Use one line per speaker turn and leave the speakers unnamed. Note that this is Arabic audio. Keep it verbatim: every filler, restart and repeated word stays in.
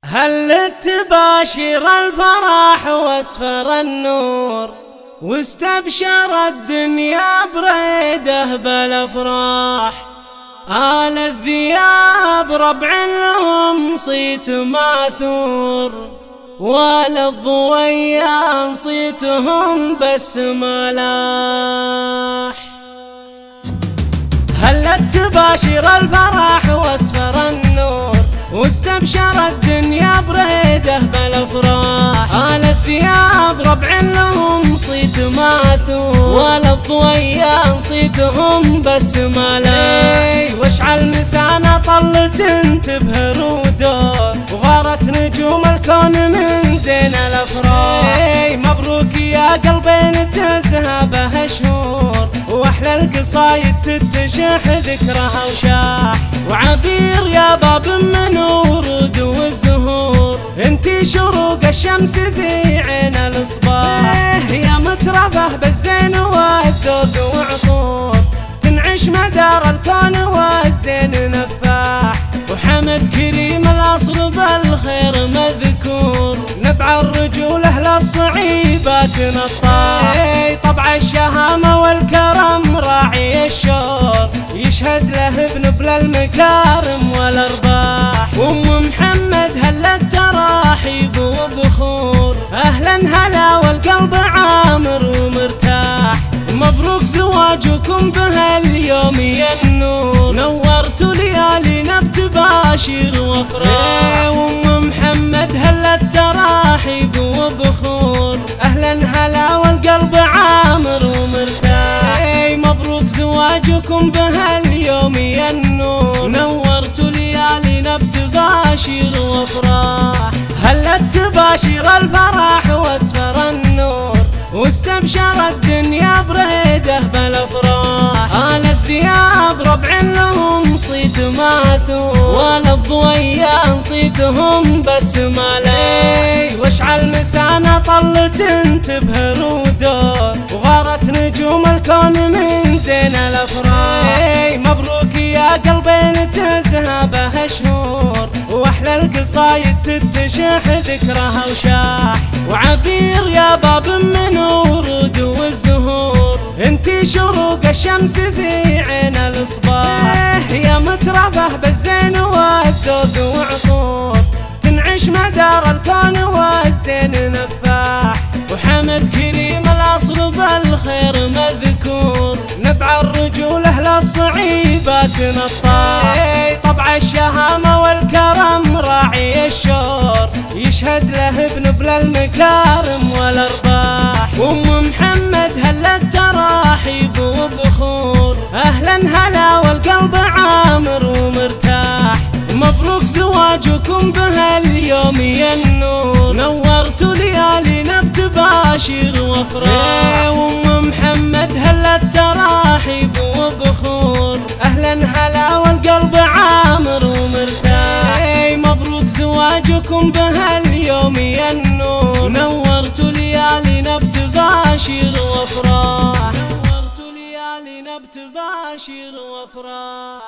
هل تباشر الفرح واسفر النور واستبشر الدنيا بريده بالافراح. آل الذياب ربع لهم صيت ماثور وللضويان صيتهم بس ملاح. هلت تباشر الفرح واسفر النور واستبشر الدنيا بريده بالافراح. آل الثياب ربع لهم صيت ماثور وللضويان صيتهم بس ملاح. واشعل مسانا طلت تبهر ودور وغارت نجوم الكون من زين الافراح. مبروك يا قلبين تزهى بها شهور واحلى القصايد تتشح ذكرها وشاح. وعبير يا باب من ورود والزهور انتي شروق الشمس في عين الصباح. يا مترفه بالزين والذوق وعطور تنعش مدار الكون والزين نفاح. وحمد كريم الاصل بالخير مذكور نبع الرجول اهل الصعيبات نطاح. طبع الشهامه والكرم راعي الشور يشهد له بنبل المكارم والارباح. وام محمد هلت تراحيب وبخور اهلا هلا والقلب عامر ومرتاح. مبروك زواجكم بهاليوم يا النور نورتوا ليالينا بتباشير وافراح. وام محمد هلت تراحيب وبخور اهلا هلا والقلب عامر ومرتاح. مبروك زواجكم بهاليوم يا النور نورتوا ليالينا بتباشير وافراح. هلت تباشر الفرح واسفر النور واستبشر الدنيا بريده بالافراح. آل الثياب ربع لهم صيت ماثور وللضويان صيتهم بس ملاي. واشعل مسانا طلت تبهر ودور وغارت نجوم الكون من زين الافراح. مبروك يا قلبين تزهى بها شهور واحلى القصايد تتشح ذكرها وشاح. وعبير يا باب من ورود والزهور انتي شروق الشمس في عين الصباح. يا مترفه بالزين والذوق وعطور تنعش مدار الكون والزين نفاح. وحمد كريم الاصل بالخير مذكور نبع الرجول اهل الصعيبات نطاح. طبع الشهامه والكرم راعي الشور يشهد له بنبل المكارم والارباح. وام محمد هلت تراحيب وبخور اهلا هلا والقلب عامر ومرتاح. مبروك زواجكم بهاليوم يا النور نورتوا ليالينا بتباشير وافراح. وام محمد هلت تراحيب وبخور اهلا هلا والقلب عامر ومرتاح. مبروك زواجكم بهاليوم يا النور نورتوا ليالينا بتباشير وافراح. نورتوا ليالينا بتباشير وافراح.